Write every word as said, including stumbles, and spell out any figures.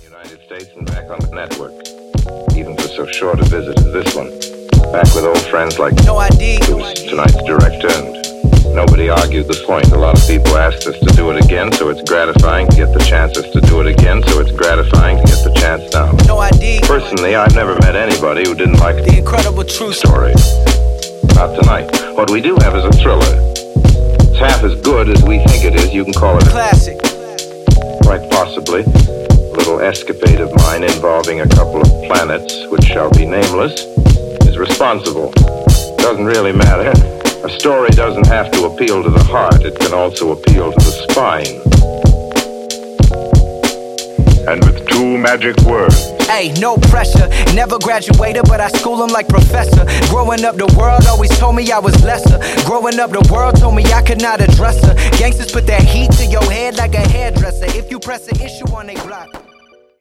United States and back on the network, even for so short a visit as this one. Back with old friends like No I D. who's tonight's director, and nobody argued the point. A lot of people asked us to do it again, so it's gratifying to get the chances to do it again, so it's gratifying to get the chance now. No I D. Personally, I've never met anybody who didn't like The incredible true story. Not tonight. What we do have is a thriller. It's half as good as we think it is. You can call it a classic. quite possibly a little escapade of mine involving a couple of planets, which shall be nameless, is responsible. Doesn't really matter. A story doesn't have to appeal to the heart. It can also appeal to the spine. And with two magic words. Hey, no pressure. Never graduated, but I school him like professor. Growing up, the world always told me I was lesser. Growing up, the world told me I could not address her. Gangsters put that heat to your head like a hairdresser. If you press an issue on they block.